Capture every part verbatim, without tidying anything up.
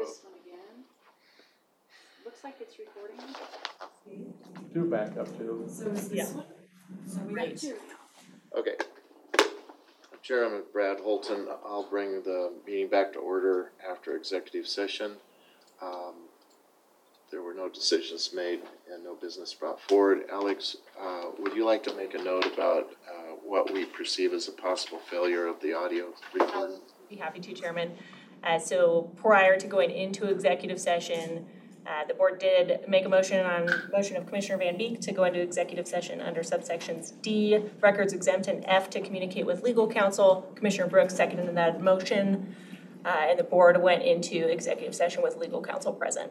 this one again. Looks like it's recording. Do back up too. So is this one? So we Right need here. Okay. Chairman Brad Holton, I'll bring the meeting back to order after executive session. Um, there were no decisions made and no business brought forward. Alex, uh, would you like to make a note about uh, what we perceive as a possible failure of the audio recording? I'll be happy to, Chairman. Uh, so prior to going into executive session, uh, the board did make a motion on motion of Commissioner Van Beek to go into executive session under subsections D, records exempt, and F to communicate with legal counsel. Commissioner Brooks seconded that motion, uh, and the board went into executive session with legal counsel present.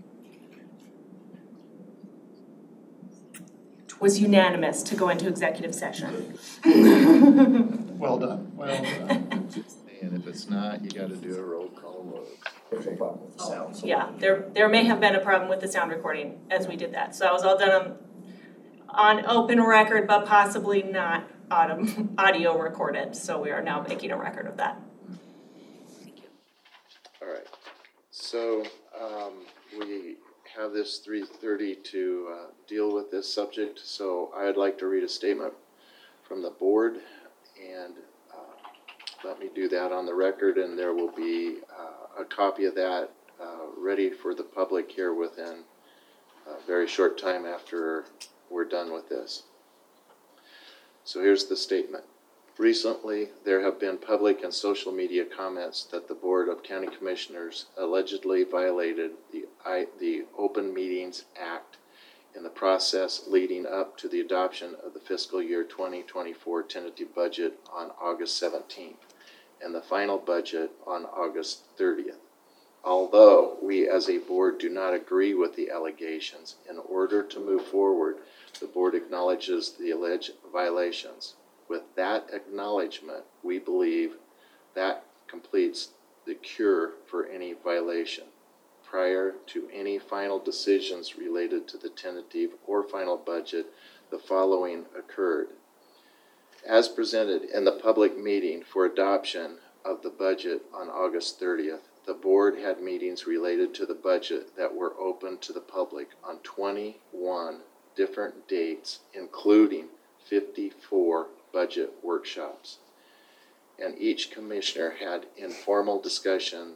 It was unanimous to go into executive session. Well done, well done. And if it's not, you gotta do a roll call vote. There's a problem with the sound. so- Yeah, there there may have been a problem with the sound recording as we did that. So that was all done on, on open record, but possibly not audio, audio recorded. So we are now making a record of that. All right, so um, we have this three thirty to uh, deal with this subject, so I'd like to read a statement from the board, and uh, let me do that on the record, and there will be uh, a copy of that uh, ready for the public here within a very short time after we're done with this. So here's the statement. Recently, there have been public and social media comments that the Board of County Commissioners allegedly violated the, I, the Open Meetings Act in the process leading up to the adoption of the fiscal year twenty twenty-four tentative budget on August seventeenth and the final budget on August thirtieth. Although we as a board do not agree with the allegations, in order to move forward, the board acknowledges the alleged violations. With that acknowledgement, we believe that completes the cure for any violation. Prior to any final decisions related to the tentative or final budget, the following occurred. As presented in the public meeting for adoption of the budget on August thirtieth, the board had meetings related to the budget that were open to the public on twenty-one different dates, including fifty-four budget workshops. And each commissioner had informal discussions,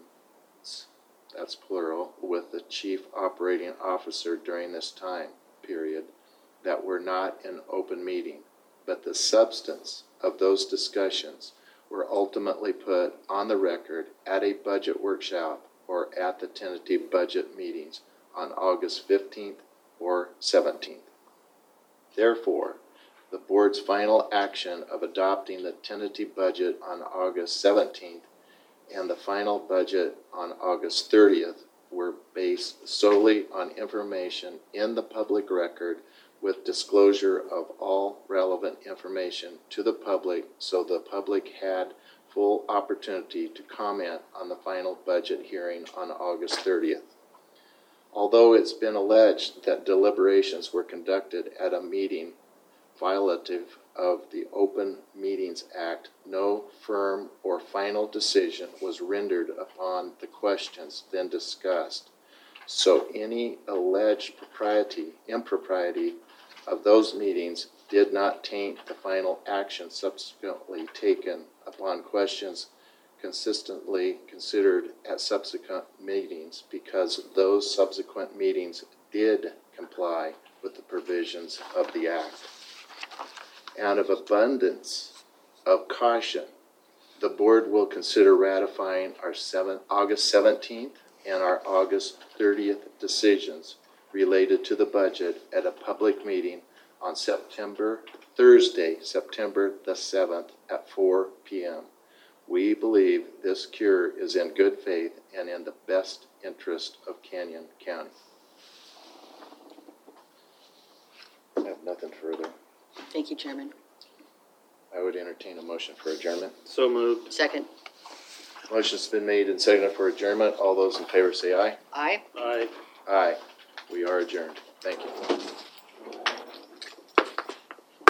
that's plural, with the chief operating officer during this time period that were not an open meeting, but the substance of those discussions were ultimately put on the record at a budget workshop or at the tentative budget meetings on August fifteenth or seventeenth. Therefore, the board's final action of adopting the tentative budget on August seventeenth and the final budget on August thirtieth were based solely on information in the public record with disclosure of all relevant information to the public, so the public had full opportunity to comment on the final budget hearing on August thirtieth. Although it's been alleged that deliberations were conducted at a meeting violative of the Open Meetings Act, no firm or final decision was rendered upon the questions then discussed. So any alleged propriety, impropriety of those meetings did not taint the final action subsequently taken upon questions consistently considered at subsequent meetings, because those subsequent meetings did comply with the provisions of the Act. Out of abundance of caution, the board will consider ratifying our seventh, August seventeenth and our August thirtieth decisions related to the budget at a public meeting on September, Thursday, September the seventh at four p.m. We believe this cure is in good faith and in the best interest of Canyon County. I have nothing further. Thank you, Chairman. I would entertain a motion for adjournment. So moved. Second. Motion's been made and seconded for adjournment. All those in favor say aye. Aye. Aye. Aye. We are adjourned. Thank you.